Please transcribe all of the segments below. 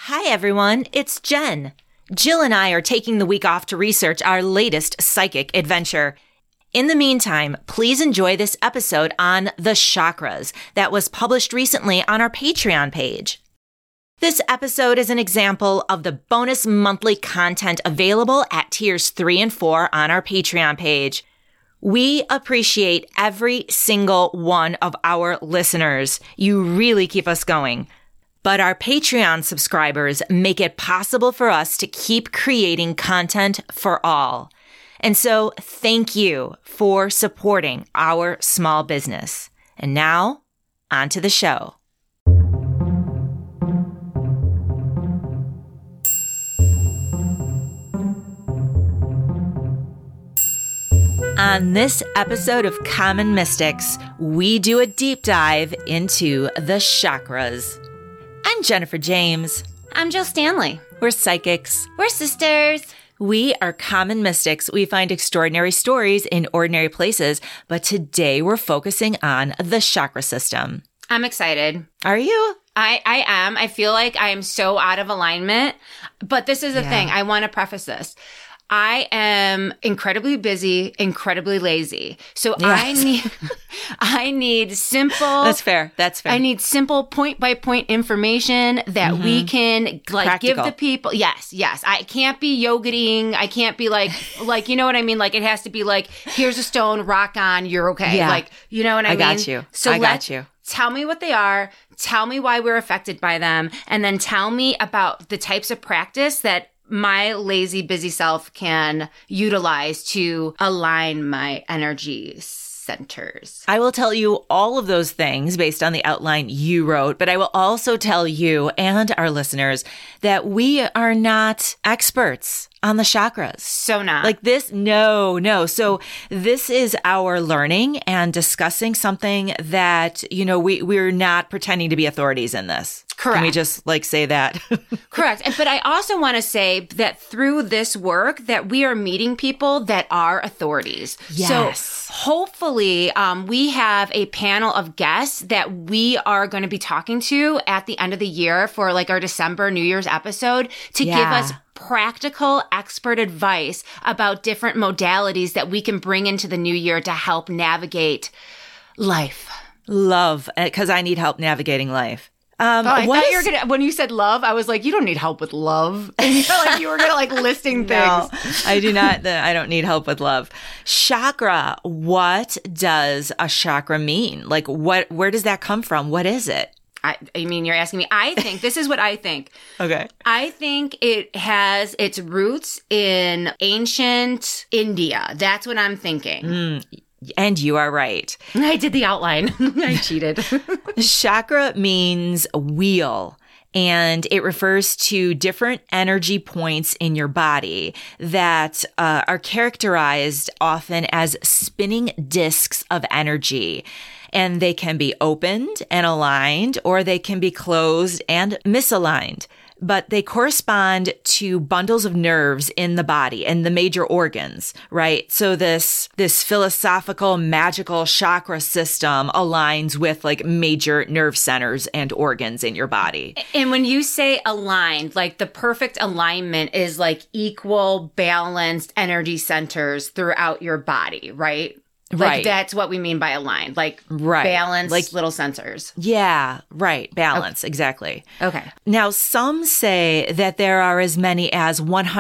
Hi, everyone. It's Jen. Jill and I are taking the week off to research our latest psychic adventure. In the meantime, please enjoy this episode on the chakras that was published recently on our Patreon page. This episode is an example of the bonus monthly content available at tiers 3 and 4 on our Patreon page. We appreciate every single one of our listeners. You really keep us going. But our Patreon subscribers make it possible for us to keep creating content for all. And so thank you for supporting our small business. And now, on to the show. On this episode of Common Mystics, we do a deep dive into the chakras. I'm Jennifer James. I'm Jill Stanley. We're psychics. We're sisters. We are common mystics. We find extraordinary stories in ordinary places, but today we're focusing on the chakra system. I'm excited. Are you? I am. I feel like I am so out of alignment, but this is the thing. I want to preface this. I am incredibly busy, incredibly lazy. So yes. I need simple. That's fair. I need simple point by point information that we can give the people. Yes. I can't be yogating. I can't be like, you know what I mean? Like it has to be like, here's a stone, rock on, you're okay. Yeah. Like, you know what I mean? I got you. So I got you. Tell me what they are. Tell me why we're affected by them. And then tell me about the types of practice that my lazy, busy self can utilize to align my energy centers. I will tell you all of those things based on the outline you wrote, but I will also tell you and our listeners that we are not experts on the chakras. So not. Like this, no. So this is our learning and discussing something that, we're not pretending to be authorities in this. Correct. Can we just say that? Correct. But I also want to say that through this work that we are meeting people that are authorities. Yes. So hopefully we have a panel of guests that we are going to be talking to at the end of the year for our December New Year's episode to give us practical expert advice about different modalities that we can bring into the new year to help navigate life. Love, because I need help navigating life. I thought you were gonna. When you said love, I was like, you don't need help with love. And you were gonna listing things. No, I do not. I don't need help with love. Chakra. What does a chakra mean? Where does that come from? What is it? I mean, you're asking me. I think this is what I think. Okay. I think it has its roots in ancient India. That's what I'm thinking. And you are right. I did the outline. I cheated. Chakra means wheel, and it refers to different energy points in your body that are characterized often as spinning discs of energy. And they can be opened and aligned, or they can be closed and misaligned. But they correspond to bundles of nerves in the body and the major organs, right? So this philosophical, magical chakra system aligns with major nerve centers and organs in your body. And when you say aligned, the perfect alignment is equal, balanced energy centers throughout your body, right? Right. That's what we mean by aligned, right. balanced little sensors. Yeah, right. Balance, okay. Exactly. Okay. Now, some say that there are as many as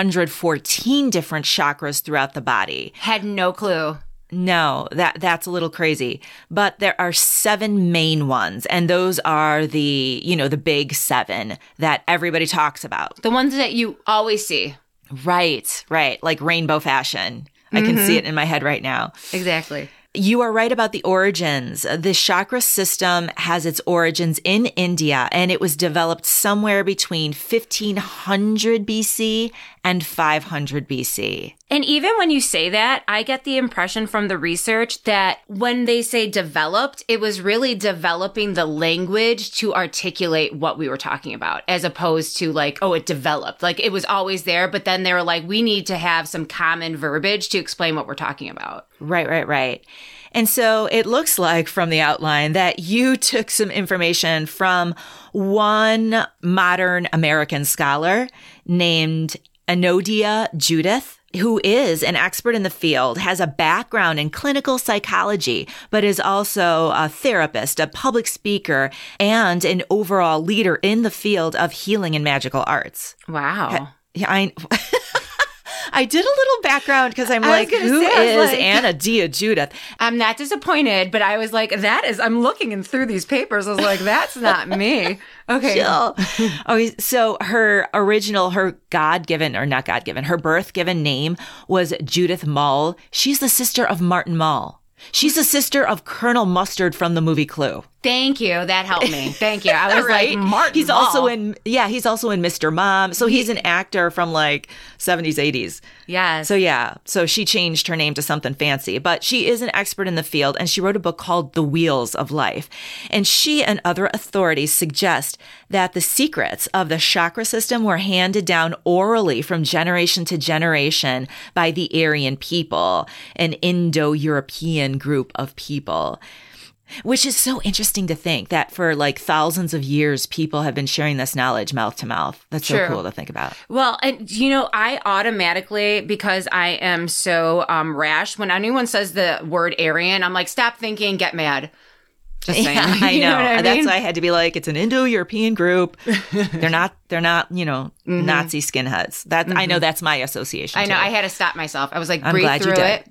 114 different chakras throughout the body. Had no clue. No, that's a little crazy. But there are 7 main ones, and those are the big 7 that everybody talks about. The ones that you always see. Right. Like rainbow fashion. I can see it in my head right now. Exactly. You are right about the origins. The chakra system has its origins in India, and it was developed somewhere between 1500 BC and 500 BC. And even when you say that, I get the impression from the research that when they say developed, it was really developing the language to articulate what we were talking about, as opposed to like, oh, it developed. Like it was always there, but then they were like, we need to have some common verbiage to explain what we're talking about. Right. And so it looks like from the outline that you took some information from one modern American scholar named Enodia Judith, who is an expert in the field, has a background in clinical psychology, but is also a therapist, a public speaker, and an overall leader in the field of healing and magical arts. Wow. I did a little background because I'm like, who is Enodia Judith? I'm not disappointed, but I was like, I'm looking through these papers. I was like, that's not me. Okay. So her birth-given name was Judith Mull. She's the sister of Martin Mull. She's the sister of Colonel Mustard from the movie Clue. Thank you. That helped me. Thank you. I was right? Like, Martin He's Mull. also in Mr. Mom. So he's an actor from like 70s, 80s. Yes. So she changed her name to something fancy, but she is an expert in the field, and she wrote a book called The Wheels of Life. And she and other authorities suggest that the secrets of the chakra system were handed down orally from generation to generation by the Aryan people, an Indo-European group of people. Which is so interesting to think that for like thousands of years, people have been sharing this knowledge mouth to mouth. That's so cool to think about. Well, and I automatically, because I am so rash, when anyone says the word Aryan, I'm like, stop thinking, get mad. Just saying. Yeah, I know. You know what I mean? That's why I had to be like, it's an Indo-European group. They're not, Nazi skinheads. I know that's my association. I know. Too. I had to stop myself. I was like, breathe through it.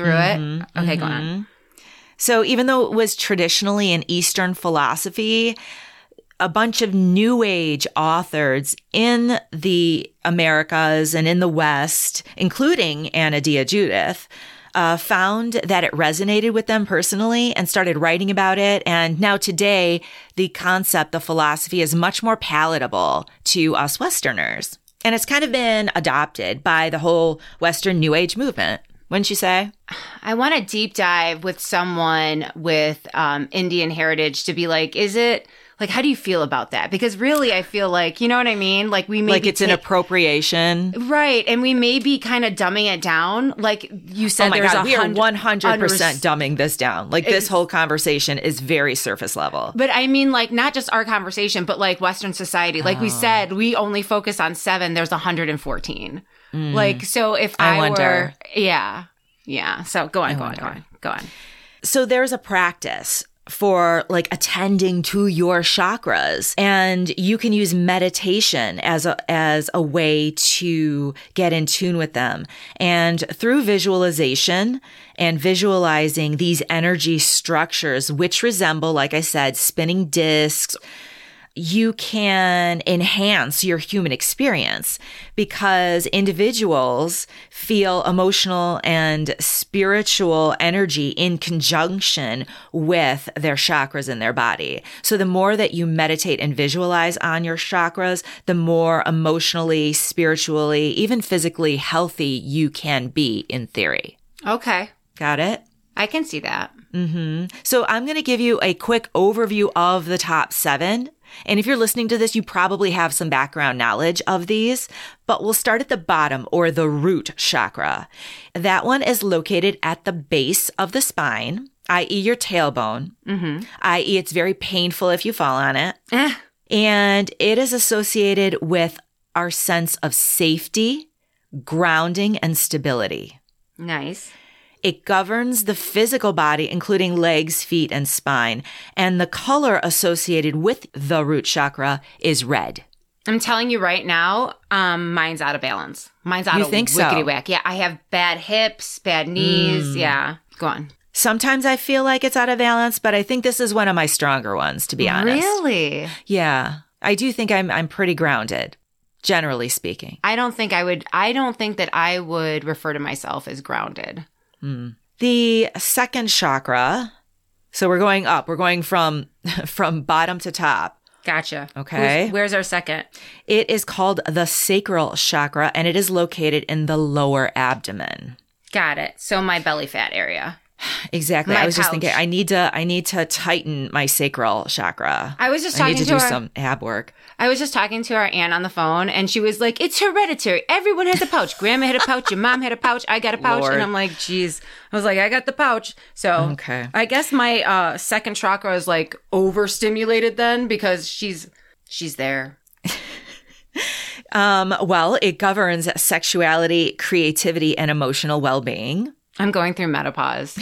Okay, go on. So even though it was traditionally an Eastern philosophy, a bunch of New Age authors in the Americas and in the West, including Enodia Judith, found that it resonated with them personally and started writing about it. And now today, the concept, the philosophy is much more palatable to us Westerners. And it's kind of been adopted by the whole Western New Age movement. Wouldn't you say? I want to deep dive with someone with Indian heritage to be like, is it like, how do you feel about that? Because really, I feel like, you know what I mean? Like we may like it's an appropriation. Right. And we may be kind of dumbing it down. Like you said, we are 100% dumbing this down. Like this whole conversation is very surface level. But I mean, like not just our conversation, but like Western society. Like we said, we only focus on 7. There's 114. Like, so if I wonder. Yeah. So go on. So there's a practice for like attending to your chakras, and you can use meditation as a way to get in tune with them. And through visualization and visualizing these energy structures, which resemble, like I said, spinning discs, you can enhance your human experience because individuals feel emotional and spiritual energy in conjunction with their chakras in their body. So the more that you meditate and visualize on your chakras, the more emotionally, spiritually, even physically healthy you can be in theory. Okay. Got it? I can see that. So I'm going to give you a quick overview of the top 7. And if you're listening to this, you probably have some background knowledge of these, but we'll start at the bottom, or the root chakra. That one is located at the base of the spine, i.e. your tailbone, i.e. it's very painful if you fall on it. And it is associated with our sense of safety, grounding, and stability. Nice. It governs the physical body, including legs, feet, and spine. And the color associated with the root chakra is red. I'm telling you right now, mine's out of balance. Mine's out of wickety whack. Yeah, I have bad hips, bad knees. Yeah, go on. Sometimes I feel like it's out of balance, but I think this is one of my stronger ones, to be honest. Really? Yeah, I do think I'm pretty grounded, generally speaking. I don't think that I would refer to myself as grounded. The second chakra, so we're going up. We're going from bottom to top. Gotcha. Okay. Where's our second? It is called the sacral chakra, and it is located in the lower abdomen. Got it. So my belly fat area. Exactly. My I was just pouch. thinking, I need to tighten my sacral chakra. I was just I need talking to to do our- some ab work. I was just talking to our aunt on the phone, and she was like, "It's hereditary. Everyone has a pouch. Grandma had a pouch. Your mom had a pouch. I got a pouch." Lord. And I'm like, "Geez." I was like, "I got the pouch." So Okay. I guess my second chakra is like overstimulated then because she's there. Well, it governs sexuality, creativity, and emotional well-being. I'm going through menopause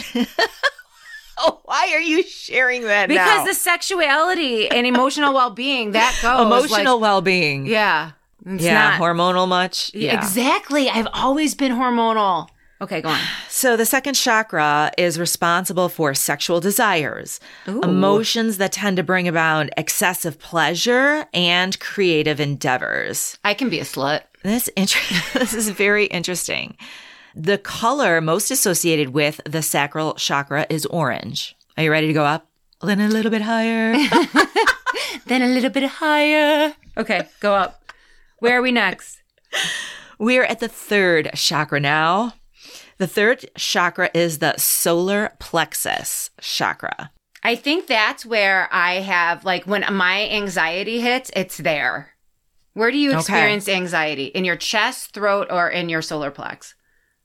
Oh, why are you sharing that because the sexuality and emotional well-being that goes emotional like, well-being. yeah, it's Yeah, not hormonal much? Yeah. exactly. I've always been hormonal. Okay, go on. So the second chakra is responsible for sexual desires, Ooh. emotions that tend to bring about excessive pleasure and creative endeavors. I can be a slut. This is very interesting. The color most associated with the sacral chakra is orange. Are you ready to go up? Then a little bit higher. Then a little bit higher. Okay, go up. Where are we next? We're at the third chakra now. The third chakra is the solar plexus chakra. I think that's where I have, like, when my anxiety hits, it's there. Where do you experience anxiety? In your chest, throat, or in your solar plex?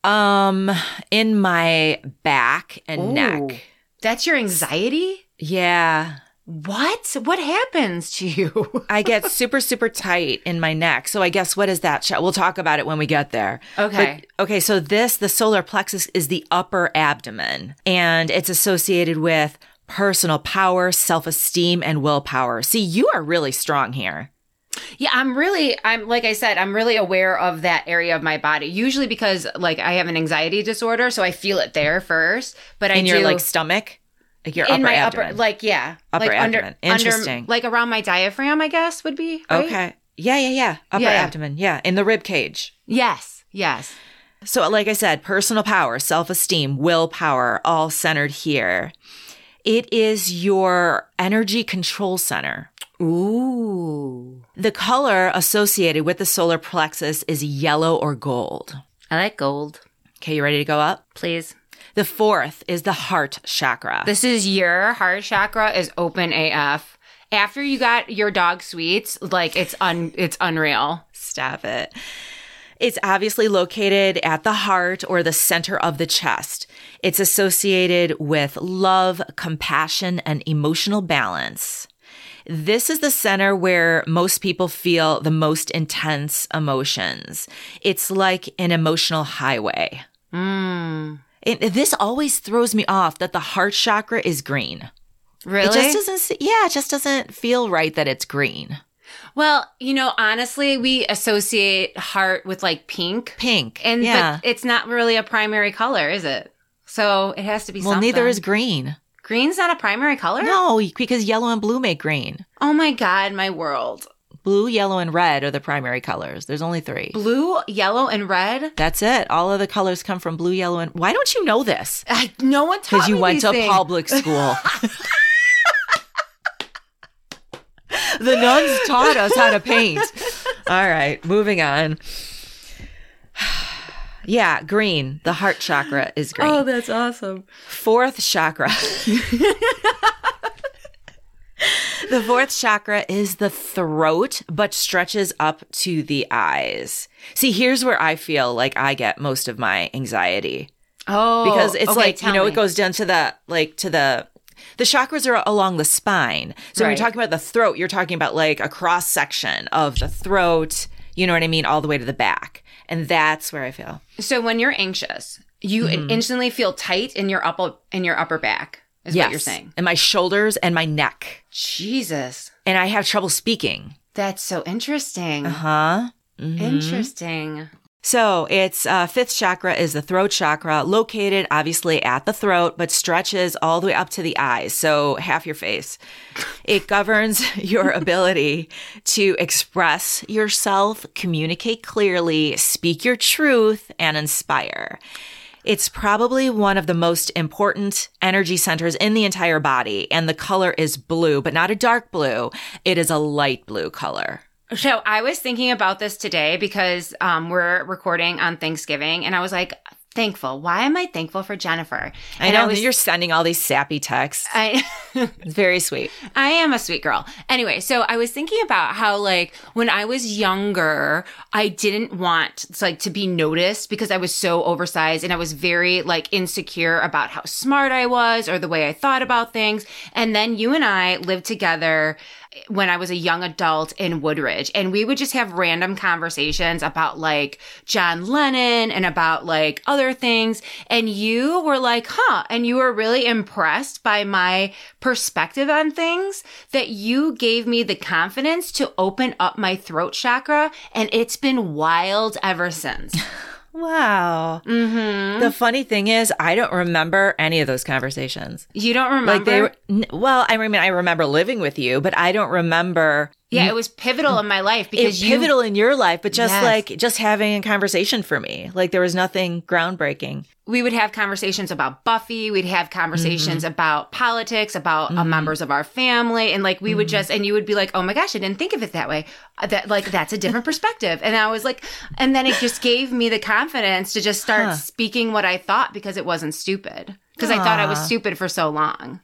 In my back and Ooh. neck. That's your anxiety? Yeah. What? What happens to you? I get super, super tight in my neck. So I guess what is that? We'll talk about it when we get there. Okay. But, okay. So the solar plexus is the upper abdomen, and it's associated with personal power, self-esteem, and willpower. See, you are really strong here. Yeah, I'm like I said, I'm really aware of that area of my body. Usually because like I have an anxiety disorder, so I feel it there first. But In your like stomach, like your in upper my abdomen. upper, like yeah, Upper like abdomen. Interesting. like around my diaphragm, I guess would be right? Okay. Yeah. Upper Yeah. abdomen. Yeah. In the rib cage. Yes. So like I said, personal power, self-esteem, willpower, all centered here. It is your energy control center. Ooh, The color associated with the solar plexus is yellow or gold. I like gold. Okay, you ready to go up? Please. The fourth is the heart chakra. This is your heart chakra is open AF. After you got your dog sweets, like it's unreal. Stop it. It's obviously located at the heart or the center of the chest. It's associated with love, compassion, and emotional balance. This is the center where most people feel the most intense emotions. It's like an emotional highway. This always throws me off that the heart chakra is green. Really? It just doesn't feel right that it's green. Well, honestly, we associate heart with like pink. Pink. But it's not really a primary color, is it? So it has to be Well, something. neither is green. Green's not a primary color? No, because yellow and blue make green. Oh my God, my world. Blue, yellow, and red are the primary colors. There's only 3. Blue, yellow, and red? That's it. All of the colors come from blue, yellow, and... Why don't you know this? No one taught me Because you went these to things. public school. The nuns taught us how to paint. All right, moving on. Yeah, green. The heart chakra is green. Oh, that's awesome. Fourth chakra. The fourth chakra is the throat, but stretches up to the eyes. See, here's where I feel like I get most of my anxiety. Oh, Because it's okay, like, tell me. it goes down to the chakras are along the spine. So when Right. you're talking about the throat, you're talking about like a cross section of the throat, you know what I mean? All the way to the back. And that's where I feel. So when you're anxious, you instantly feel tight in your upper back, is what you're saying. And my shoulders and my neck. Jesus. And I have trouble speaking. That's so interesting. Huh? Interesting. So its fifth chakra is the throat chakra, located obviously at the throat, but stretches all the way up to the eyes. So half your face. It governs your ability to express yourself, communicate clearly, speak your truth, and inspire. It's probably one of the most important energy centers in the entire body. And the color is blue, but not a dark blue. It is a light blue color. So I was thinking about this today because we're recording on Thanksgiving, and I was like, thankful. Why am I thankful for Jennifer? I know you're sending all these sappy texts. It's very sweet. I am a sweet girl. Anyway, so I was thinking about how, like, when I was younger, I didn't want to be noticed because I was so oversized and I was very like insecure about how smart I was or the way I thought about things. And then you and I lived together when I was a young adult in Woodridge, and we would just have random conversations about like John Lennon and about like other things. And you were like, and you were really impressed by my perspective on things, that you gave me the confidence to open up my throat chakra. And it's been wild ever since. Wow. Mm-hmm. The funny thing is, I don't remember any of those conversations. You don't remember? I remember living with you, but I don't remember. Yeah, it was pivotal in my life because pivotal in your life, but just having a conversation for me. Like there was nothing groundbreaking. We would have conversations about Buffy. We'd have conversations about politics, about members of our family. And like, we would and you would be like, oh my gosh, I didn't think of it that way. That's a different perspective. And I was like, and then it just gave me the confidence to just start speaking what I thought because it wasn't stupid. Because I thought I was stupid for so long.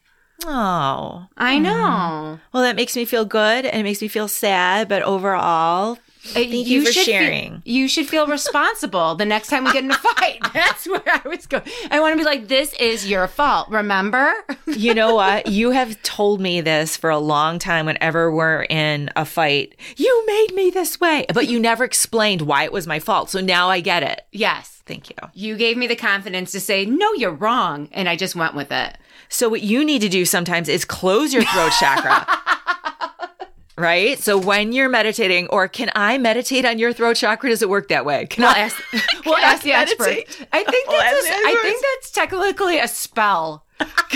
Oh. I know. Well, that makes me feel good and it makes me feel sad. But overall, thank you for sharing. You should feel responsible the next time we get in a fight. That's where I was going. I want to be like, this is your fault, remember? You know what? You have told me this for a long time whenever we're in a fight. You made me this way. But you never explained why it was my fault. So now I get it. Yes. Thank you. You gave me the confidence to say, no, you're wrong. And I just went with it. So what you need to do sometimes is close your throat chakra. Right? So when you're meditating, or can I meditate on your throat chakra? Does it work that way? We'll ask the expert. I think that's technically a spell.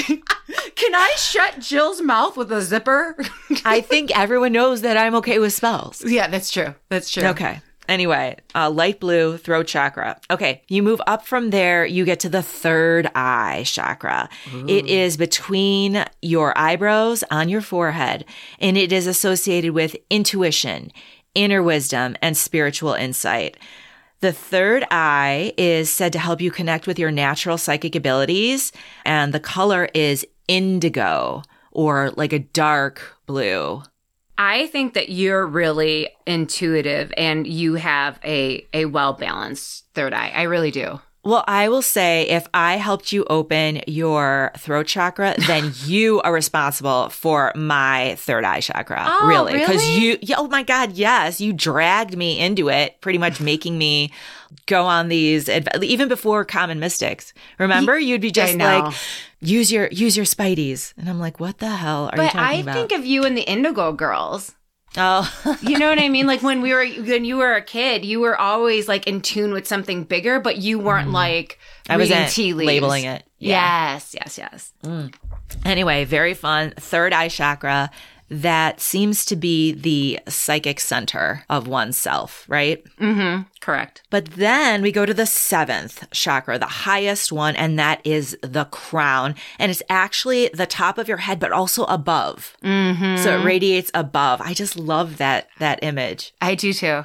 Can I shut Jill's mouth with a zipper? I think everyone knows that I'm okay with spells. Yeah, that's true. That's true. Okay. Anyway, light blue throat chakra. Okay, you move up from there, you get to the third eye chakra. Ooh. It is between your eyebrows on your forehead, and it is associated with intuition, inner wisdom, and spiritual insight. The third eye is said to help you connect with your natural psychic abilities, and the color is indigo, or like a dark blue. I think that you're really intuitive and you have a well-balanced third eye. I really do. Well, I will say if I helped you open your throat chakra, then you are responsible for my third eye chakra. Oh, really? Because oh my God, yes. You dragged me into it, pretty much making me go on these, even before Common Mystics. Remember? You'd be just like, use your Spideys. And I'm like, what the hell are you talking about? But I think of you and the Indigo Girls. Oh, you know what I mean? Like when you were a kid, you were always like in tune with something bigger, but you weren't like reading tea leaves. Labeling it. Yeah. Yes. Anyway, very fun. Third eye chakra. That seems to be the psychic center of oneself, right? Mm-hmm. Correct. But then we go to the seventh chakra, the highest one, and that is the crown. And it's actually the top of your head, but also above. Mm-hmm. So it radiates above. I just love that image. I do too.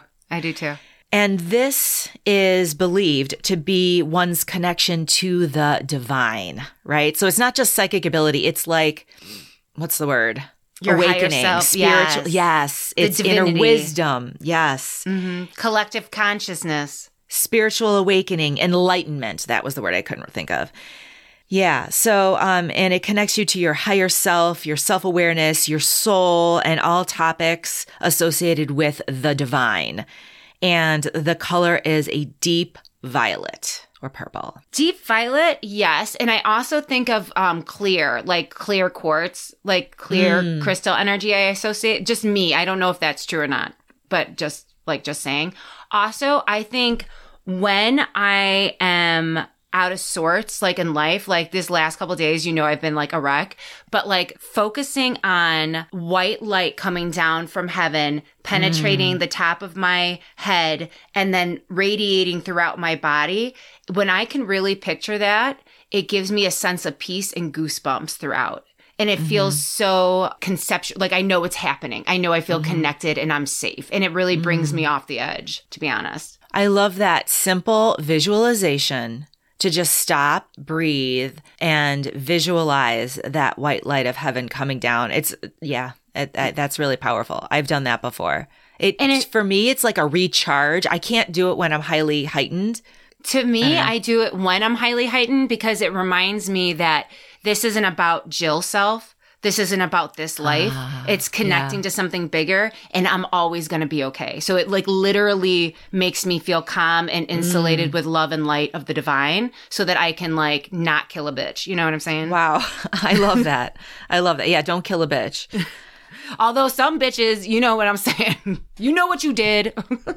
And this is believed to be one's connection to the divine, right? So it's not just psychic ability. It's like, what's the word? Your awakening, higher self, spiritual. Yes. It's inner wisdom. Yes. Mm-hmm. Collective consciousness. Spiritual awakening, enlightenment. That was the word I couldn't think of. Yeah. So, and it connects you to your higher self, your self-awareness, your soul, and all topics associated with the divine. And the color is a deep violet. Or purple. Deep violet, yes. And I also think of clear, like clear quartz, like clear crystal energy I associate. Just me. I don't know if that's true or not, but just saying. Also, I think when I am out of sorts, like in life, like this last couple of days, I've been like a wreck, but like focusing on white light coming down from heaven, penetrating the top of my head and then radiating throughout my body. When I can really picture that, it gives me a sense of peace and goosebumps throughout. And it feels so conceptual. Like I know it's happening. I know I feel connected and I'm safe. And it really brings me off the edge, to be honest. I love that simple visualization to just stop, breathe, and visualize that white light of heaven coming down. That's really powerful. I've done that before. For me, it's like a recharge. I can't do it when I'm highly heightened. To me, I do it when I'm highly heightened because it reminds me that this isn't about Jill self. This isn't about this life. It's connecting to something bigger, and I'm always going to be okay. So it like literally makes me feel calm and insulated with love and light of the divine so that I can like not kill a bitch. You know what I'm saying? Wow. I love that. I love that. Yeah, don't kill a bitch. Although some bitches, you know what I'm saying. You know what you did.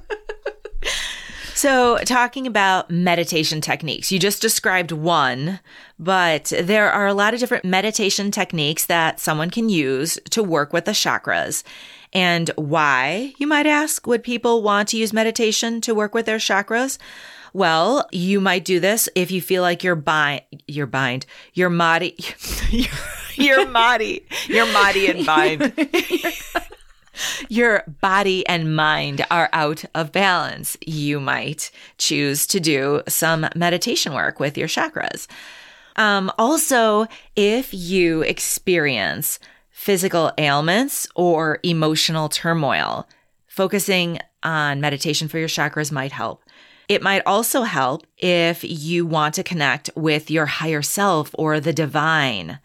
So talking about meditation techniques, you just described one, but there are a lot of different meditation techniques that someone can use to work with the chakras. And why, you might ask, would people want to use meditation to work with their chakras? Well, you might do this if you feel like your body and bind. Your body and mind are out of balance. You might choose to do some meditation work with your chakras. Also, if you experience physical ailments or emotional turmoil, focusing on meditation for your chakras might help. It might also help if you want to connect with your higher self or the divine,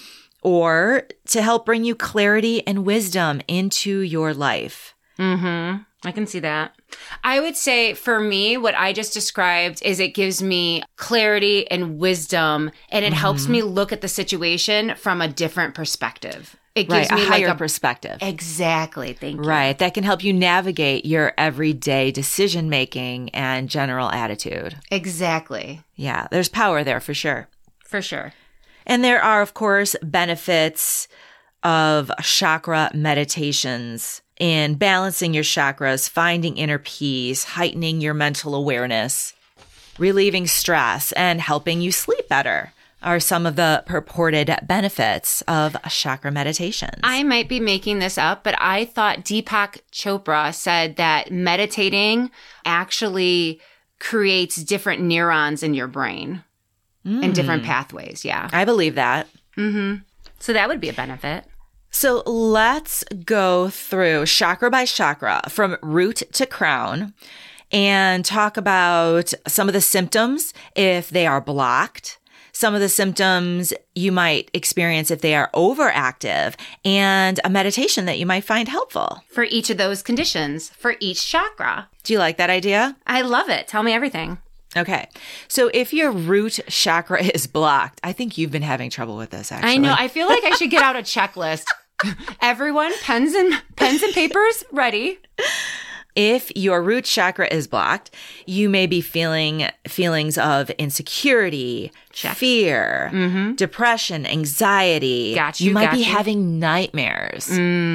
or to help bring you clarity and wisdom into your life. I can see that. I would say for me, what I just described is it gives me clarity and wisdom, and it helps me look at the situation from a different perspective. It gives me a higher perspective. Exactly. Thank you. Right. That can help you navigate your everyday decision making and general attitude. Exactly. Yeah. There's power there for sure. For sure. And there are, of course, benefits of chakra meditations in balancing your chakras, finding inner peace, heightening your mental awareness, relieving stress, and helping you sleep better are some of the purported benefits of chakra meditations. I might be making this up, but I thought Deepak Chopra said that meditating actually creates different neurons in your brain. And different pathways, yeah. I believe that. So that would be a benefit. So let's go through chakra by chakra from root to crown and talk about some of the symptoms if they are blocked, some of the symptoms you might experience if they are overactive, and a meditation that you might find helpful. For each of those conditions, for each chakra. Do you like that idea? I love it. Tell me everything. Okay. So if your root chakra is blocked, I think you've been having trouble with this, actually. I know. I feel like I should get out a checklist. Everyone, pens and papers ready. If your root chakra is blocked, you may be feeling feelings of insecurity, fear, depression, anxiety. You might be having nightmares.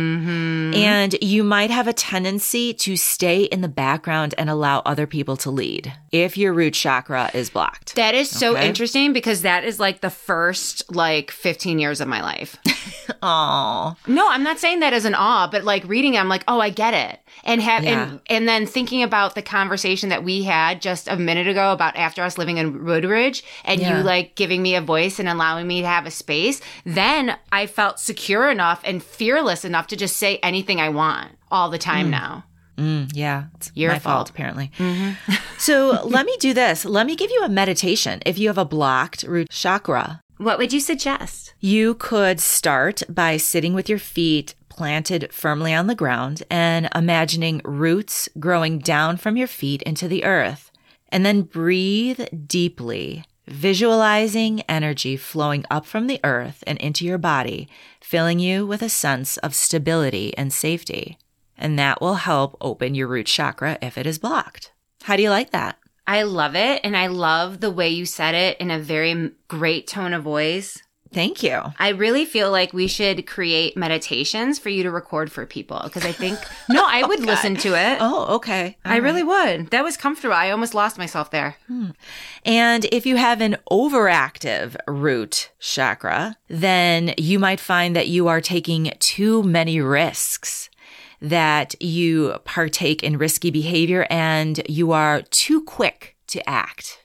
And you might have a tendency to stay in the background and allow other people to lead if your root chakra is blocked. That is so interesting because that is like the first 15 years of my life. Aw. No, I'm not saying that as an awe, but like reading it, I'm like, oh, I get it. And then thinking about the conversation that we had just a minute ago about after us living in Woodridge and you like giving me a voice and allowing me to have a space, then I felt secure enough and fearless enough to just say anything I want all the time now. Yeah, it's your my fault apparently. So let me do this. Let me give you a meditation if you have a blocked root chakra. What would you suggest? You could start by sitting with your feet planted firmly on the ground and imagining roots growing down from your feet into the earth. And then breathe deeply, visualizing energy flowing up from the earth and into your body, filling you with a sense of stability and safety. And that will help open your root chakra if it is blocked. How do you like that? I love it. And I love the way you said it in a very great tone of voice. Thank you. I really feel like we should create meditations for you to record for people because I think, no, I would listen to it. Oh, okay. I really would. That was comfortable. I almost lost myself there. And if you have an overactive root chakra, then you might find that you are taking too many risks, that you partake in risky behavior and you are too quick to act.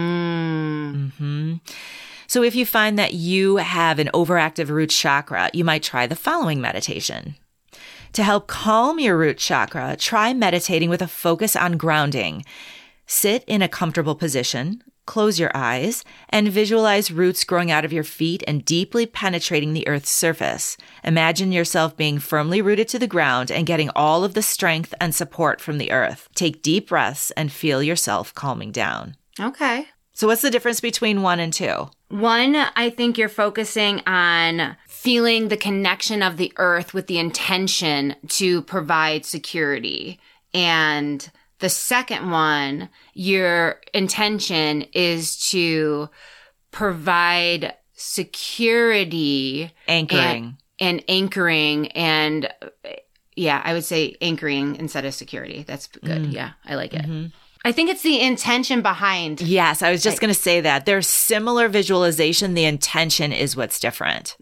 So if you find that you have an overactive root chakra, you might try the following meditation. To help calm your root chakra, try meditating with a focus on grounding. Sit in a comfortable position, close your eyes, and visualize roots growing out of your feet and deeply penetrating the earth's surface. Imagine yourself being firmly rooted to the ground and getting all of the strength and support from the earth. Take deep breaths and feel yourself calming down. Okay. So what's the difference between 1 and 2? 1, I think you're focusing on feeling the connection of the earth with the intention to provide security. And the second one, your intention is to provide security. Anchoring. And anchoring. And yeah, I would say anchoring instead of security. That's good. Yeah, I like it. I think it's the intention behind. Yes, I was just going to say that. There's similar visualization. The intention is what's different.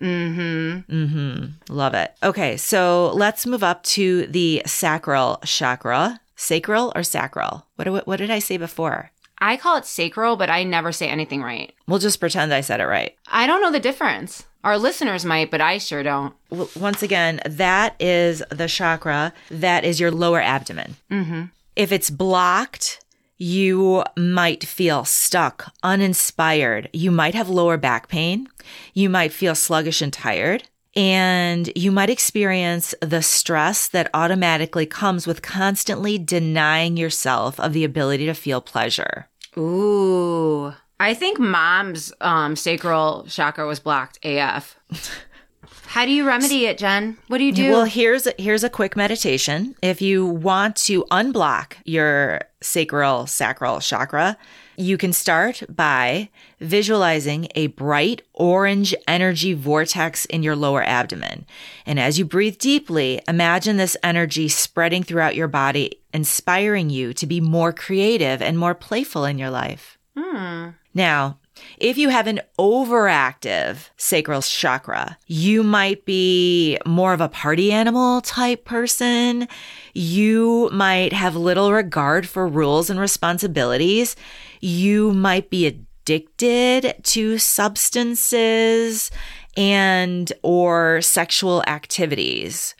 Love it. Okay, so let's move up to the sacral chakra. Sacral or sacral? What did I say before? I call it sacral, but I never say anything right. We'll just pretend I said it right. I don't know the difference. Our listeners might, but I sure don't. Once again, that is the chakra that is your lower abdomen. If it's blocked, you might feel stuck, uninspired. You might have lower back pain. You might feel sluggish and tired. And you might experience the stress that automatically comes with constantly denying yourself of the ability to feel pleasure. Ooh. I think Mom's sacral chakra was blocked AF. How do you remedy it, Jen? What do you do? Well, here's a quick meditation. If you want to unblock your sacral chakra, you can start by visualizing a bright orange energy vortex in your lower abdomen. And as you breathe deeply, imagine this energy spreading throughout your body, inspiring you to be more creative and more playful in your life. Now, if you have an overactive sacral chakra, you might be more of a party animal type person. You might have little regard for rules and responsibilities. You might be addicted to substances and or sexual activities.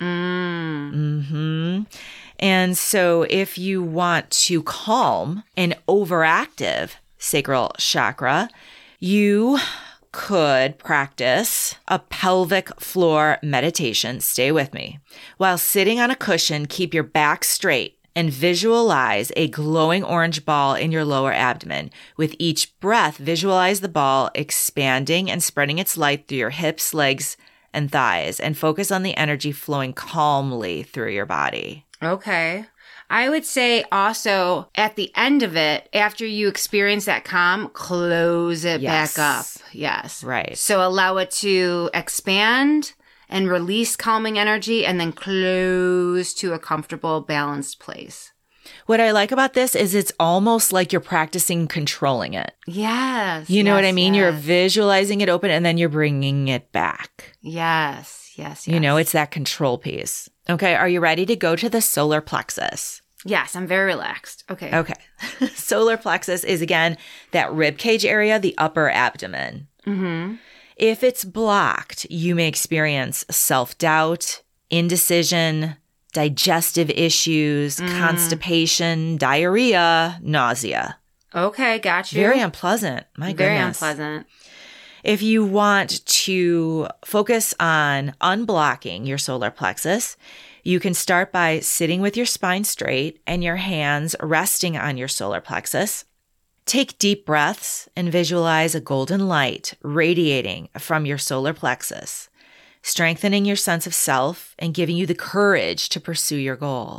And so if you want to calm an overactive sacral chakra, you could practice a pelvic floor meditation. Stay with me. While sitting on a cushion, keep your back straight and visualize a glowing orange ball in your lower abdomen. With each breath, visualize the ball expanding and spreading its light through your hips, legs, and thighs, and focus on the energy flowing calmly through your body. Okay. I would say also at the end of it, after you experience that calm, close it back up. Yes. Right. So allow it to expand and release calming energy and then close to a comfortable, balanced place. What I like about this is it's almost like you're practicing controlling it. Yes. You know what I mean? You're visualizing it open and then you're bringing it back. Yes. You know, it's that control piece. Okay. Are you ready to go to the solar plexus? Yes, I'm very relaxed. Okay. Solar plexus is, again, that rib cage area, the upper abdomen. If it's blocked, you may experience self-doubt, indecision, digestive issues, constipation, diarrhea, nausea. Okay, got you. Very unpleasant. My goodness. Very unpleasant. If you want to focus on unblocking your solar plexus, you can start by sitting with your spine straight and your hands resting on your solar plexus. Take deep breaths and visualize a golden light radiating from your solar plexus, strengthening your sense of self and giving you the courage to pursue your goals.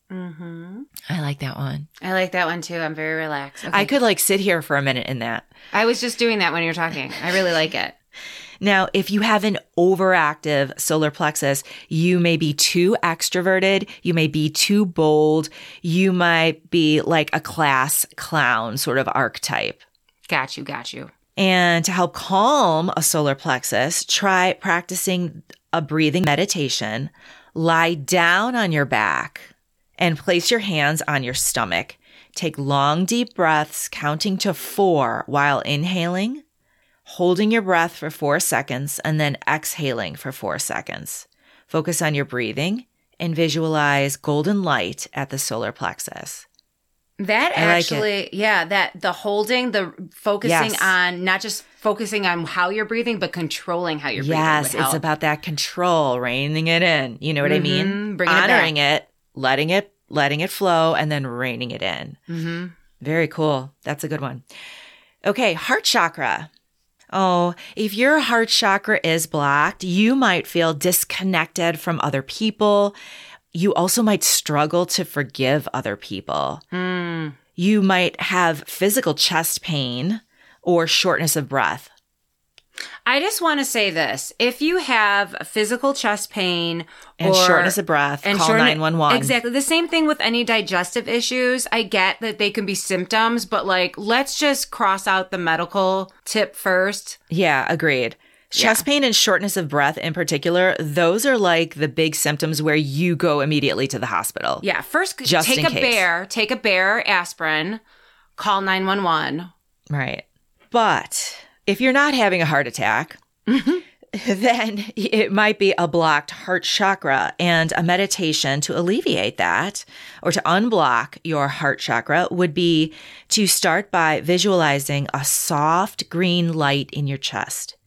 Mm-hmm. I like that one. I like that one too. I'm very relaxed. Okay. I could sit here for a minute in that. I was just doing that when you were talking. I really like it. Now, if you have an overactive solar plexus, you may be too extroverted. You may be too bold. You might be like a class clown sort of archetype. Got you. And to help calm a solar plexus, try practicing a breathing meditation. Lie down on your back and place your hands on your stomach. Take long, deep breaths, counting to 4 while inhaling, holding your breath for 4 seconds, and then exhaling for 4 seconds. Focus on your breathing and visualize golden light at the solar plexus. That actually, that the holding, the focusing on, not just focusing on how you're breathing, but controlling how you're breathing. Yes, it's about that control, reining it in. You know what I mean? Honoring it, letting it flow, and then reining it in. Mm-hmm. Very cool. That's a good one. Okay, heart chakra. Oh, if your heart chakra is blocked, you might feel disconnected from other people. You also might struggle to forgive other people. You might have physical chest pain or shortness of breath. I just want to say this. If you have physical chest pain and shortness of breath, call 911. Exactly. The same thing with any digestive issues. I get that they can be symptoms, but let's just cross out the medical tip first. Yeah, agreed. Chest pain and shortness of breath in particular, those are the big symptoms where you go immediately to the hospital. Yeah. First, take a bear aspirin, call 911. Right. But if you're not having a heart attack, then it might be a blocked heart chakra, and a meditation to alleviate that or to unblock your heart chakra would be to start by visualizing a soft green light in your chest.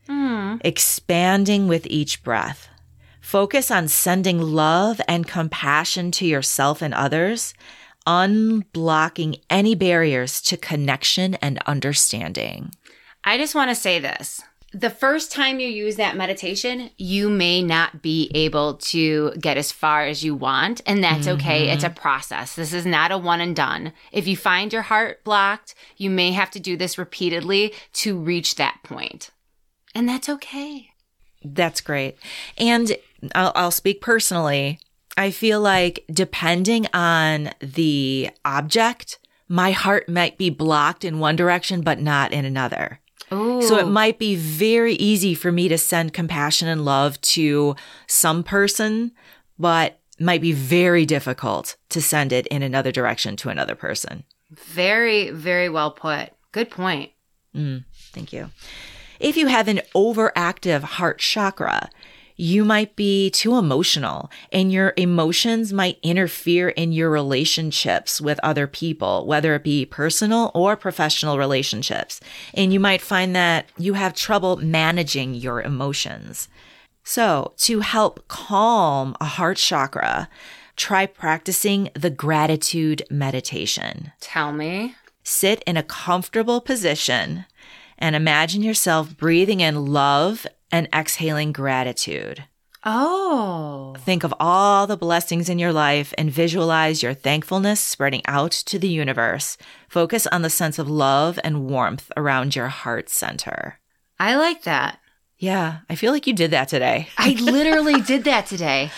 Expanding with each breath. Focus on sending love and compassion to yourself and others, unblocking any barriers to connection and understanding. I just want to say this. The first time you use that meditation, you may not be able to get as far as you want, and that's okay. It's a process. This is not a one and done. If you find your heart blocked, you may have to do this repeatedly to reach that point. And that's okay. That's great. And I'll speak personally. I feel like depending on the object, my heart might be blocked in one direction, but not in another. Ooh. So it might be very easy for me to send compassion and love to some person, but might be very difficult to send it in another direction to another person. Very, very well put. Good point. Thank you. If you have an overactive heart chakra, you might be too emotional, and your emotions might interfere in your relationships with other people, whether it be personal or professional relationships. And you might find that you have trouble managing your emotions. So to help calm a heart chakra, try practicing the gratitude meditation. Tell me. Sit in a comfortable position and imagine yourself breathing in love and exhaling gratitude. Oh. Think of all the blessings in your life and visualize your thankfulness spreading out to the universe. Focus on the sense of love and warmth around your heart center. I like that. Yeah, I feel like you did that today. I literally did that today.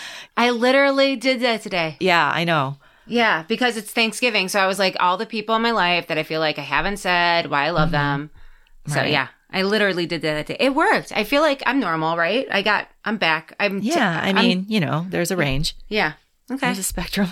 Yeah, I know. Yeah, because it's Thanksgiving. So I was like, all the people in my life that I feel like I haven't said why I love them. So Right. yeah, I literally did that today. It worked. I feel like I'm normal, right? I'm back. There's a range. Yeah. Okay. There's a spectrum.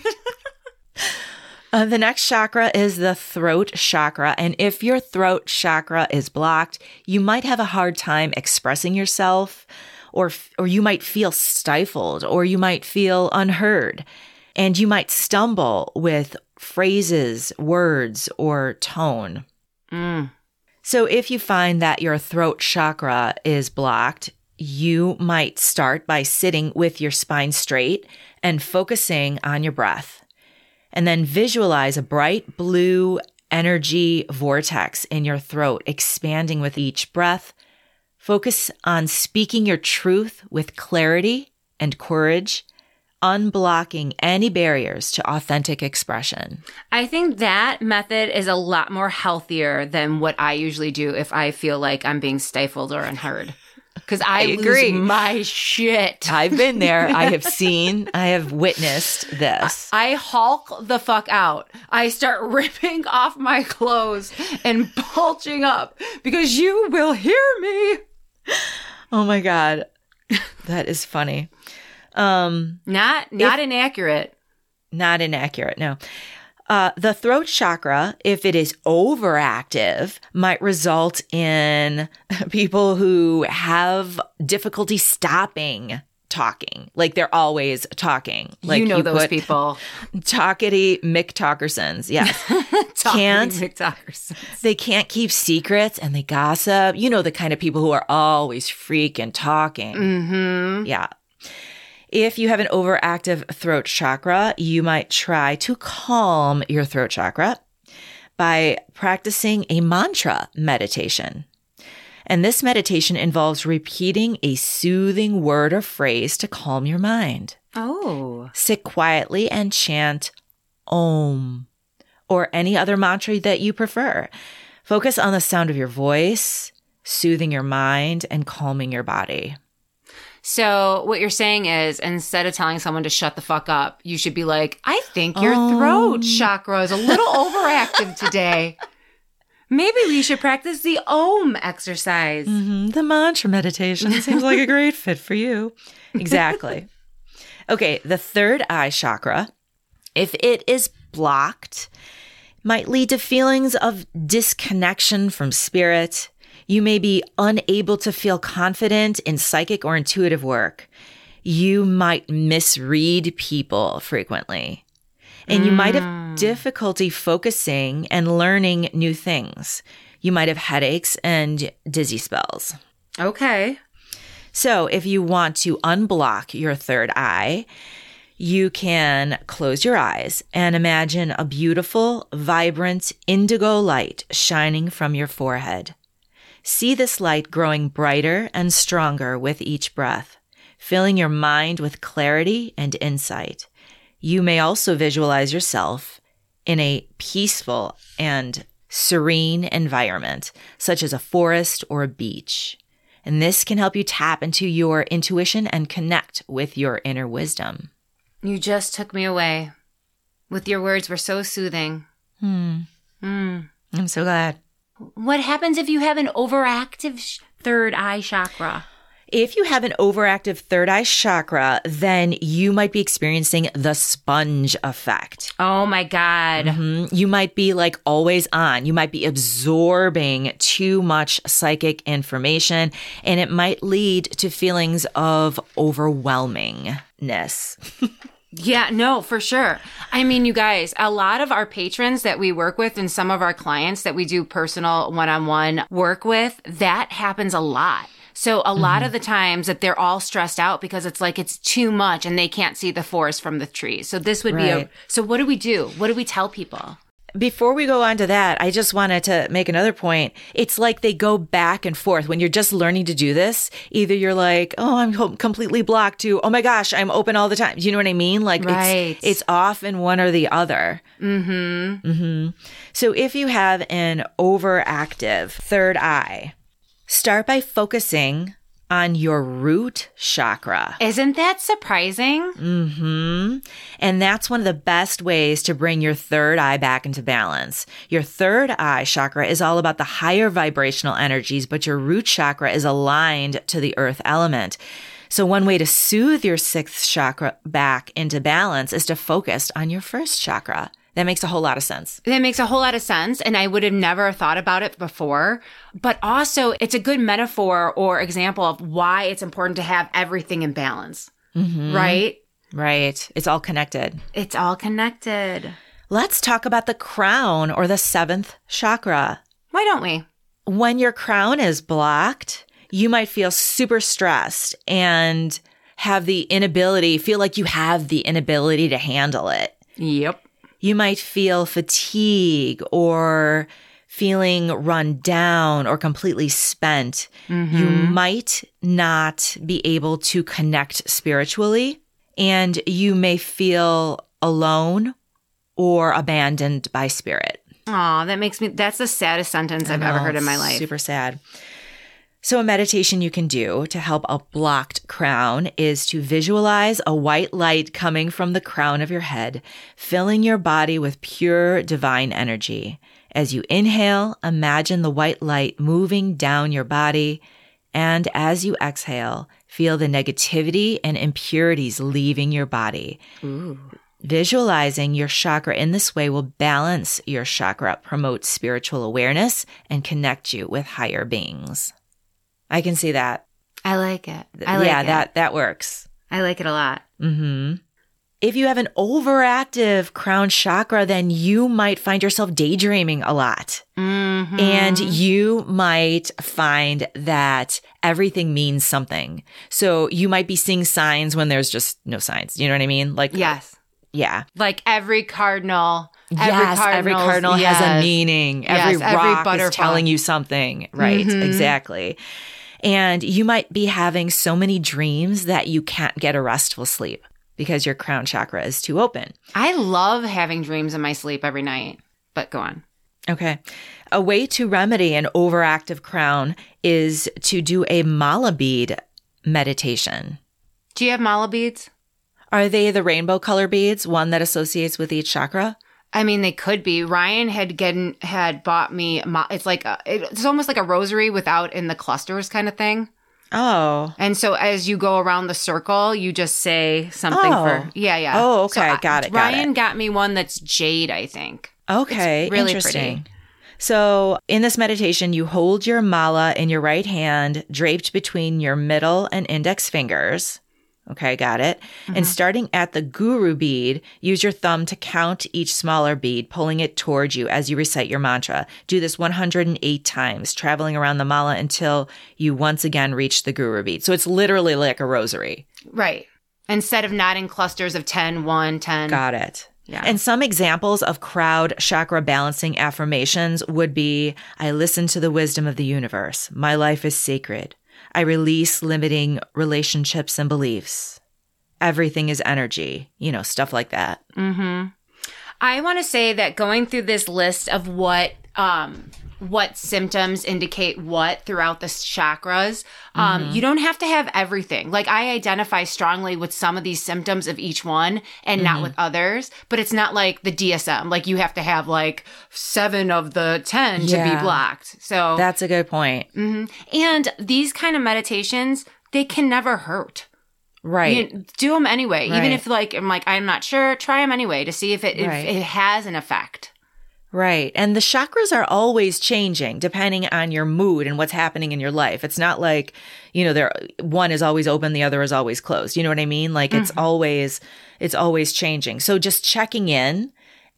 The next chakra is the throat chakra. And if your throat chakra is blocked, you might have a hard time expressing yourself, or you might feel stifled, or you might feel unheard. And you might stumble with phrases, words, or tone. So if you find that your throat chakra is blocked, you might start by sitting with your spine straight and focusing on your breath. And then visualize a bright blue energy vortex in your throat, expanding with each breath. Focus on speaking your truth with clarity and courage, unblocking any barriers to authentic expression. I think that method is a lot more healthier than what I usually do if I feel like I'm being stifled or unheard. Because I agree. lose my shit. I've been there. I have witnessed this. I Hulk the fuck out. I start ripping off my clothes and bulging up because you will hear me. Oh my God. That is funny. Not inaccurate. Not inaccurate, no. The throat chakra, if it is overactive, might result in people who have difficulty stopping talking. Like they're always talking. Like you know those people. Talkity McTalkersons, yes. McTalkersons. They can't keep secrets and they gossip. You know the kind of people who are always freaking talking. Mm-hmm. Yeah. If you have an overactive throat chakra, you might try to calm your throat chakra by practicing a mantra meditation. And this meditation involves repeating a soothing word or phrase to calm your mind. Oh. Sit quietly and chant Om or any other mantra that you prefer. Focus on the sound of your voice, soothing your mind, and calming your body. So what you're saying is instead of telling someone to shut the fuck up, you should be like, I think your throat chakra is a little overactive today. Maybe we should practice the Om exercise. Mm-hmm. The mantra meditation seems like a great fit for you. Exactly. Okay, the third eye chakra, if it is blocked, might lead to feelings of disconnection from spirit. You may be unable to feel confident in psychic or intuitive work. You might misread people frequently. And you might have difficulty focusing and learning new things. You might have headaches and dizzy spells. Okay. So if you want to unblock your third eye, you can close your eyes and imagine a beautiful, vibrant indigo light shining from your forehead. See this light growing brighter and stronger with each breath, filling your mind with clarity and insight. You may also visualize yourself in a peaceful and serene environment, such as a forest or a beach. And this can help you tap into your intuition and connect with your inner wisdom. You just took me away. With your words were so soothing. I'm so glad. What happens if you have an overactive third eye chakra? If you have an overactive third eye chakra, then you might be experiencing the sponge effect. Oh my God. Mm-hmm. You might be like always on. You might be absorbing too much psychic information, and it might lead to feelings of overwhelmingness. Yeah, no, for sure. I mean, you guys, a lot of our patrons that we work with and some of our clients that we do personal one-on-one work with, that happens a lot. So a lot of the times that they're all stressed out because it's like it's too much and they can't see the forest from the trees. So this would be so what do we do? What do we tell people? Before we go on to that, I just wanted to make another point. It's like they go back and forth. When you're just learning to do this, either you're like, oh, I'm completely blocked, to, oh my gosh, I'm open all the time. You know what I mean? Like it's often one or the other. Mm-hmm. Mm-hmm. So if you have an overactive third eye, start by focusing on your root chakra. Isn't that surprising? Mm-hmm. And that's one of the best ways to bring your third eye back into balance. Your third eye chakra is all about the higher vibrational energies, but your root chakra is aligned to the earth element. So one way to soothe your sixth chakra back into balance is to focus on your first chakra. That makes a whole lot of sense. That makes a whole lot of sense. And I would have never thought about it before. But also, it's a good metaphor or example of why it's important to have everything in balance. Mm-hmm. Right? Right. It's all connected. It's all connected. Let's talk about the crown or the seventh chakra. Why don't we? When your crown is blocked, you might feel super stressed and feel like you have the inability to handle it. Yep. You might feel fatigue or feeling run down or completely spent. Mm-hmm. You might not be able to connect spiritually. and you may feel alone or abandoned by spirit. Oh, that's the saddest sentence I've ever heard in my life. Super sad. So a meditation you can do to help a blocked crown is to visualize a white light coming from the crown of your head, filling your body with pure divine energy. As you inhale, imagine the white light moving down your body. And as you exhale, feel the negativity and impurities leaving your body. Ooh. Visualizing your chakra in this way will balance your chakra, promote spiritual awareness, and connect you with higher beings. I can see that. I like it. That works. I like it a lot. Mm-hmm. If you have an overactive crown chakra, then you might find yourself daydreaming a lot. Mm-hmm. And you might find that everything means something. So you might be seeing signs when there's just no signs. You know what I mean? Like, yes. Yeah. Like every cardinal. Every cardinal has a meaning. Every rock butterfly is telling you something. Right. Mm-hmm. Exactly. And you might be having so many dreams that you can't get a restful sleep because your crown chakra is too open. I love having dreams in my sleep every night, but go on. Okay. A way to remedy an overactive crown is to do a mala bead meditation. Do you have mala beads? Are they the rainbow color beads, one that associates with each chakra? I mean, they could be. Ryan had bought me. It's almost like a rosary without in the clusters kind of thing. Oh. And so as you go around the circle, you just say something for. Yeah. Oh, okay. So got it. Ryan got me one that's jade, I think. Okay. It's really interesting. pretty. So in this meditation, you hold your mala in your right hand, draped between your middle and index fingers. Okay, got it. Mm-hmm. And starting at the guru bead, use your thumb to count each smaller bead, pulling it towards you as you recite your mantra. Do this 108 times, traveling around the mala until you once again reach the guru bead. So it's literally like a rosary. Right. Instead of not in clusters of 10, 1, 10. Got it. Yeah. And some examples of crowd chakra balancing affirmations would be, I listen to the wisdom of the universe. My life is sacred. I release limiting relationships and beliefs. Everything is energy, stuff like that. Mm-hmm. I want to say that going through this list of what symptoms indicate what throughout the chakras, you don't have to have everything. Like I identify strongly with some of these symptoms of each one and not with others, but it's not like the DSM. Like you have to have like 7 of the 10 to be blocked. So that's a good point. Mm-hmm. And these kind of meditations, they can never hurt. Right. Do them anyway. Right. Even if I'm not sure, try them anyway to see if it has an effect. Right. And the chakras are always changing depending on your mood and what's happening in your life. It's not like, one is always open, the other is always closed. You know what I mean? Like it's always changing. So just checking in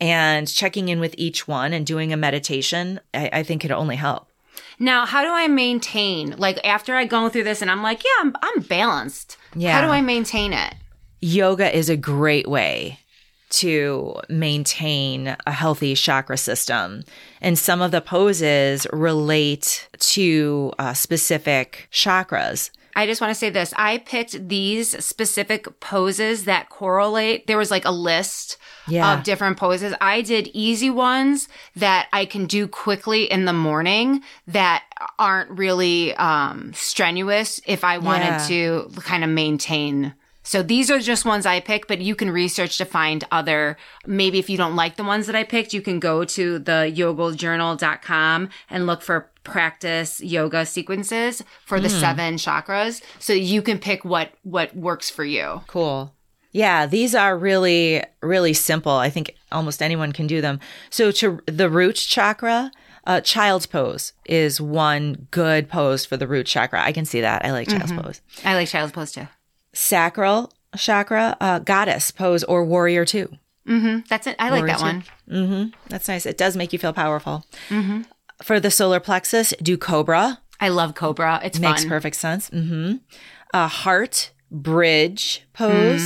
with each one and doing a meditation, I think could only help. Now, how do I maintain, like after I go through this and I'm like, yeah, I'm balanced. Yeah. How do I maintain it? Yoga is a great way to maintain a healthy chakra system. And some of the poses relate to specific chakras. I just want to say this. I picked these specific poses that correlate. There was like a list of different poses. I did easy ones that I can do quickly in the morning that aren't really strenuous if I wanted to kind of maintain. So these are just ones I picked, but you can research to find other, maybe if you don't like the ones that I picked, you can go to the yogajournal.com and look for practice yoga sequences for the 7 chakras. So you can pick what works for you. Cool. Yeah, these are really, really simple. I think almost anyone can do them. So to the root chakra, child's pose is one good pose for the root chakra. I can see that. I like child's pose. I like child's pose too. Sacral chakra, goddess pose or warrior 2. Mm-hmm. That's it. I like that one. Mm-hmm. That's nice. It does make you feel powerful. Mm-hmm. For the solar plexus, do cobra. I love cobra. It's Makes fun. perfect sense. Mm-hmm. Heart bridge pose.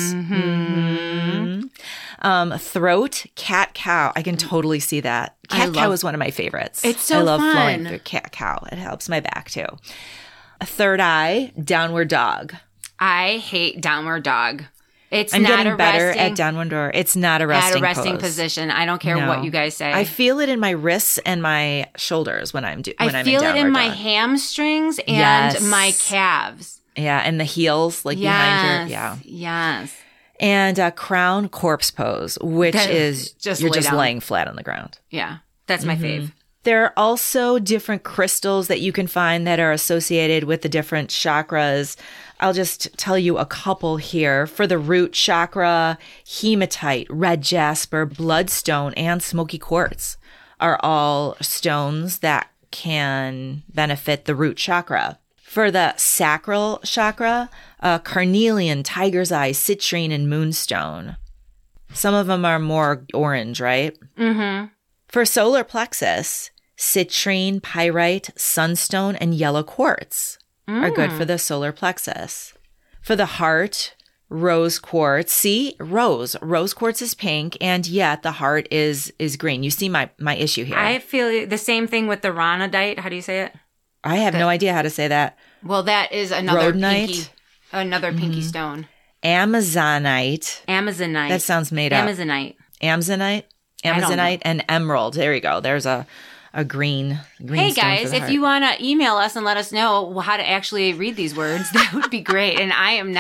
Mm-hmm. Throat cat cow. I can totally see that. Cat cow is one of my favorites. It's so I love fun. flowing through cat cow. It helps my back too. Third eye downward dog. I hate downward dog. I'm getting better at downward dog. It's not a resting position. I don't care what you guys say. I feel it in my wrists and my shoulders when I'm in downward dog. I feel it in my hamstrings and my calves. Yeah, and the heels, like behind your, Yes. And crown corpse pose, which is you're just laying flat on the ground. Yeah, that's my fave. There are also different crystals that you can find that are associated with the different chakras. I'll just tell you a couple here. For the root chakra, hematite, red jasper, bloodstone, and smoky quartz are all stones that can benefit the root chakra. For the sacral chakra, carnelian, tiger's eye, citrine, and moonstone. Some of them are more orange, right? Mm-hmm. For solar plexus, citrine, pyrite, sunstone, and yellow quartz are good for the solar plexus. For the heart, rose quartz. See, rose quartz is pink, and yet the heart is green. You see my issue here. I feel the same thing with the ranadite. How do you say it? I have no idea how to say that. Well, that is another Rhodonite? pinky stone. Amazonite. That sounds made up. Amazonite, and emerald. There you go. There's a green Hey stone guys, for the if heart. you want to email us and let us know how to actually read these words, that would be great. And I am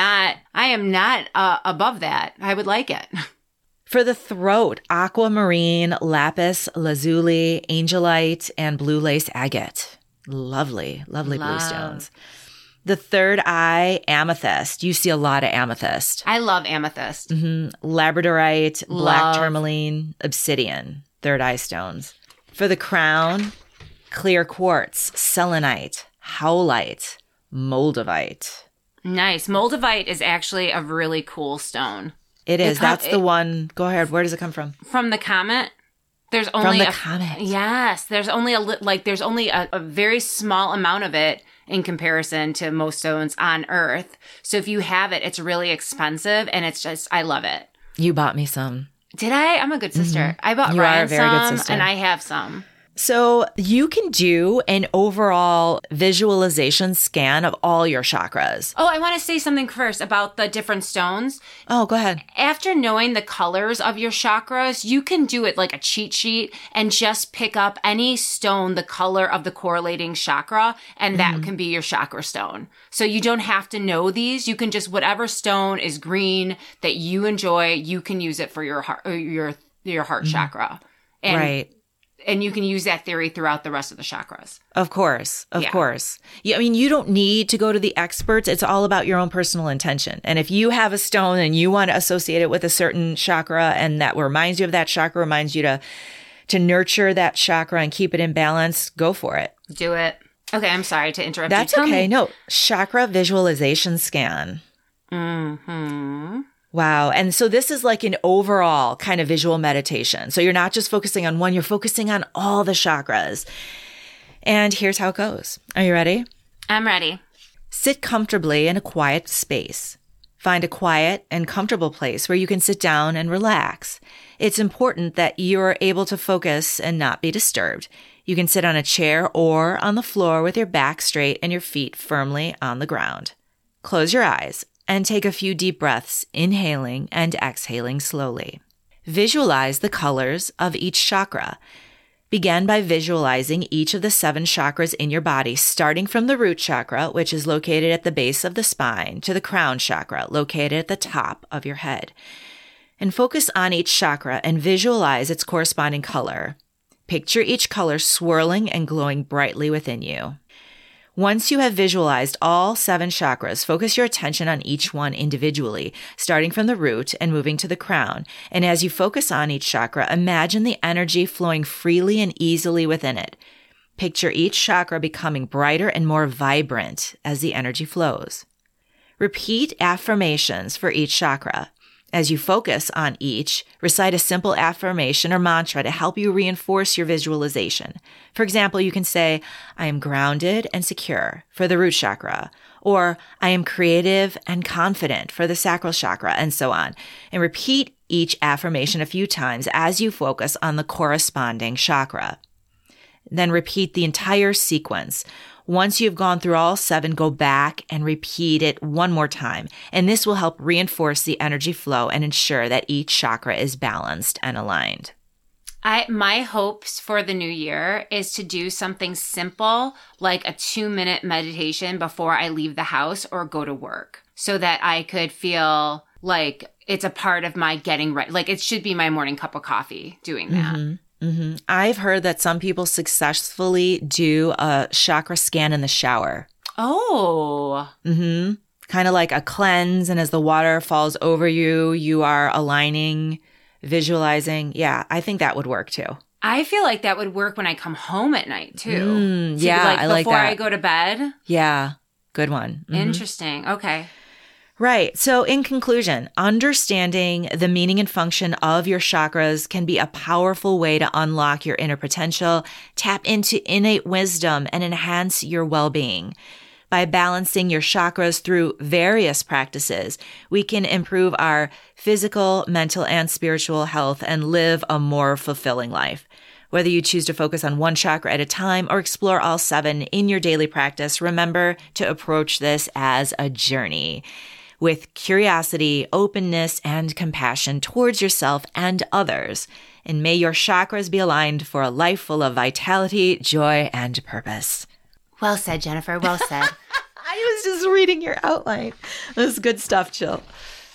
not above that. I would like it. For the throat, aquamarine, lapis lazuli, angelite, and blue lace agate. Lovely blue stones. The third eye, amethyst. You see a lot of amethyst. I love amethyst. Labradorite, black tourmaline, obsidian. Third eye stones. For the crown, clear quartz, selenite, howlite, moldavite. Nice. Moldavite is actually a really cool stone. It is. That's the one. Go ahead. Where does it come from? From the comet. There's only comet. Yes. There's only a very small amount of it in comparison to most stones on Earth. So if you have it, it's really expensive, and it's just, I love it. You bought me some. Did I? I'm a good sister. I bought You Ryan are a very good some, sister. and I have some. So you can do an overall visualization scan of all your chakras. Oh, I want to say something first about the different stones. Oh, go ahead. After knowing the colors of your chakras, you can do it like a cheat sheet and just pick up any stone, the color of the correlating chakra, and that can be your chakra stone. So you don't have to know these. You can just, whatever stone is green that you enjoy, you can use it for your heart, your heart chakra. And Right. And you can use that theory throughout the rest of the chakras. Of course. Yeah, I mean, you don't need to go to the experts. It's all about your own personal intention. And if you have a stone and you want to associate it with a certain chakra, and that reminds you of that chakra, reminds you to nurture that chakra and keep it in balance, go for it. Do it. Okay, I'm sorry to interrupt you. That's okay. No, chakra visualization scan. Mm-hmm. Wow. And so this is like an overall kind of visual meditation. So you're not just focusing on one, you're focusing on all the chakras. And here's how it goes. Are you ready? I'm ready. Sit comfortably in a quiet space. Find a quiet and comfortable place where you can sit down and relax. It's important that you're able to focus and not be disturbed. You can sit on a chair or on the floor with your back straight and your feet firmly on the ground. Close your eyes and take a few deep breaths, inhaling and exhaling slowly. Visualize the colors of each chakra. Begin by visualizing each of the 7 chakras in your body, starting from the root chakra, which is located at the base of the spine, to the crown chakra, located at the top of your head. And focus on each chakra and visualize its corresponding color. Picture each color swirling and glowing brightly within you. Once you have visualized all 7 chakras, focus your attention on each one individually, starting from the root and moving to the crown. And as you focus on each chakra, imagine the energy flowing freely and easily within it. Picture each chakra becoming brighter and more vibrant as the energy flows. Repeat affirmations for each chakra. As you focus on each, recite a simple affirmation or mantra to help you reinforce your visualization. For example, you can say, I am grounded and secure for the root chakra, or I am creative and confident for the sacral chakra, and so on. And repeat each affirmation a few times as you focus on the corresponding chakra. Then repeat the entire sequence Once you've gone through all 7, go back and repeat it one more time. And this will help reinforce the energy flow and ensure that each chakra is balanced and aligned. My hopes for the new year is to do something simple, like a 2-minute meditation before I leave the house or go to work, so that I could feel like it's a part of my getting ready. Like it should be my morning cup of coffee doing that. Mm-hmm. Mm-hmm. I've heard that some people successfully do a chakra scan in the shower. Oh. Mm-hmm. Kind of like a cleanse. And as the water falls over you, you are aligning, visualizing. Yeah, I think that would work too. I feel like that would work when I come home at night too. Yeah, I like that. Before I go to bed. Yeah, good one. Mm-hmm. Interesting. Okay. Right. So in conclusion, understanding the meaning and function of your chakras can be a powerful way to unlock your inner potential, tap into innate wisdom, and enhance your well-being. By balancing your chakras through various practices, we can improve our physical, mental, and spiritual health and live a more fulfilling life. Whether you choose to focus on one chakra at a time or explore all 7 in your daily practice, remember to approach this as a journey with curiosity, openness, and compassion towards yourself and others. And may your chakras be aligned for a life full of vitality, joy, and purpose. Well said, Jennifer. Well said. I was just reading your outline. This is good stuff, Jill.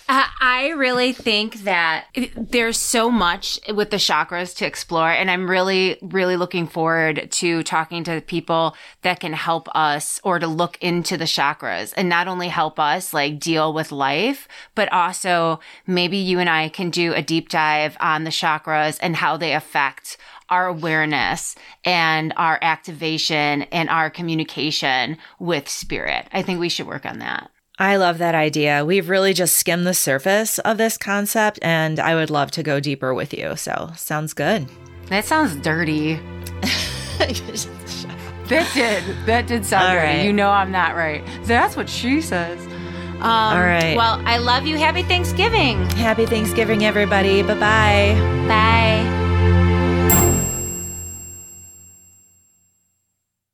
I really think that there's so much with the chakras to explore. And I'm really, really looking forward to talking to people that can help us, or to look into the chakras and not only help us like deal with life, but also maybe you and I can do a deep dive on the chakras and how they affect our awareness and our activation and our communication with spirit. I think we should work on that. I love that idea. We've really just skimmed the surface of this concept, and I would love to go deeper with you. So, sounds good. That sounds dirty. That did sound All dirty. right. You know I'm not right. That's what she says. All right. Well, I love you. Happy Thanksgiving. Happy Thanksgiving, everybody. Bye-bye. Bye.